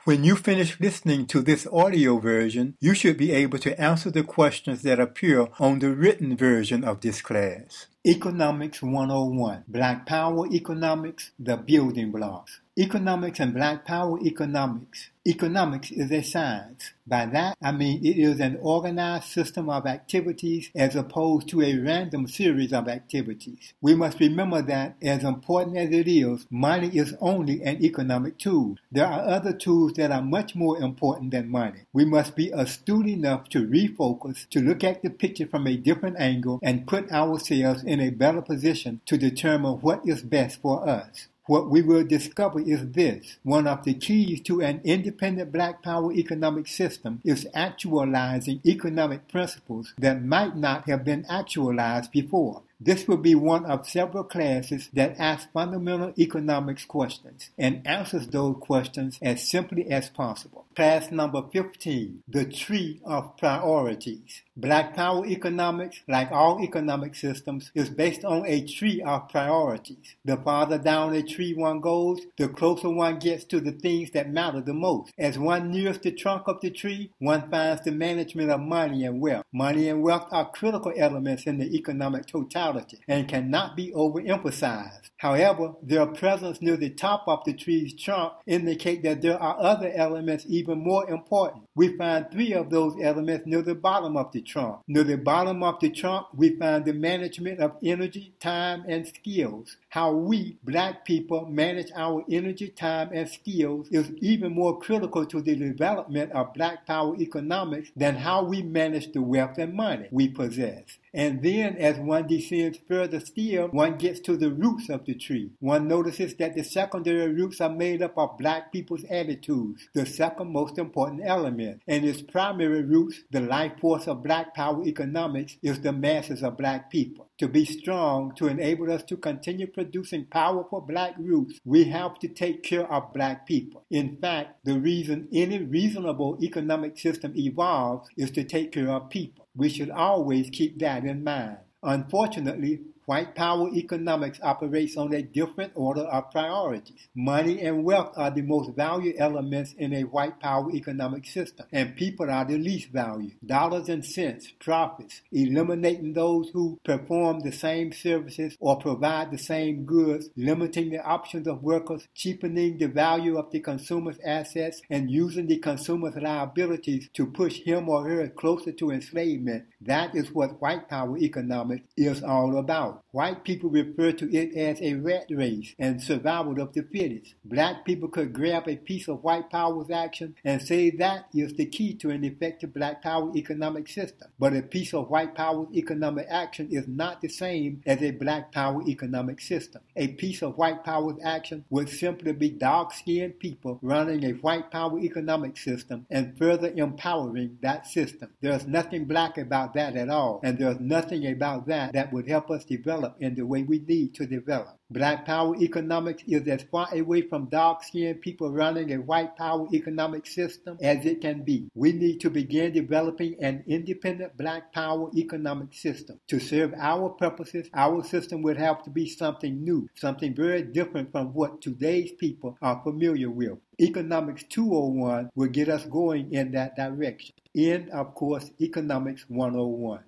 When you finish listening to this audio version, you should be able to answer the questions that appear on the written version of this class. Economics 101, Black Power Economics, the Building Blocks. Economics and Black Power Economics. Economics is a science. By that, I mean it is an organized system of activities as opposed to a random series of activities. We must remember that, as important as it is, money is only an economic tool. There are other tools that are much more important than money. We must be astute enough to refocus, to look at the picture from a different angle, and put ourselves in a better position to determine what is best for us. What we will discover is this. One of the keys to an independent Black Power economic system is actualizing economic principles that might not have been actualized before. This will be one of several classes that ask fundamental economics questions and answers those questions as simply as possible. Class number 15, the Tree of Priorities. Black Power economics, like all economic systems, is based on a tree of priorities. The farther down a tree one goes, the closer one gets to the things that matter the most. As one nears the trunk of the tree, one finds the management of money and wealth. Money and wealth are critical elements in the economic totality and cannot be overemphasized. However, their presence near the top of the tree's trunk indicate that there are other elements even more important. We find three of those elements near the bottom of the trunk. Near the bottom of the trunk, we find the management of energy, time, and skills. How we, Black people, manage our energy, time, and skills is even more critical to the development of Black Power economics than how we manage the wealth and money we possess. And then, as one descends further still, one gets to the roots of the tree. One notices that the secondary roots are made up of Black people's attitudes, the second most important element. And its primary roots, the life force of Black Power economics, is the masses of Black people. To be strong, to enable us to continue producing powerful Black roots, we have to take care of Black people. In fact, the reason any reasonable economic system evolves is to take care of people. We should always keep that in mind. Unfortunately, white power economics operates on a different order of priorities. Money and wealth are the most valued elements in a white power economic system, and people are the least valued. Dollars and cents, profits, eliminating those who perform the same services or provide the same goods, limiting the options of workers, cheapening the value of the consumer's assets, and using the consumer's liabilities to push him or her closer to enslavement. That is what white power economics is all about. White people refer to it as a rat race and survival of the fittest. Black people could grab a piece of white power's action and say that is the key to an effective Black Power economic system. But a piece of white power's economic action is not the same as a Black Power economic system. A piece of white power's action would simply be dark-skinned people running a white power economic system and further empowering that system. There's nothing Black about that at all, and there's nothing about that that would help us develop in the way we need to develop. Black Power economics is as far away from dark-skinned people running a white power economic system as it can be. We need to begin developing an independent Black Power economic system. To serve our purposes, our system would have to be something new, something very different from what today's people are familiar with. Economics 201 will get us going in that direction. End of course Economics 101.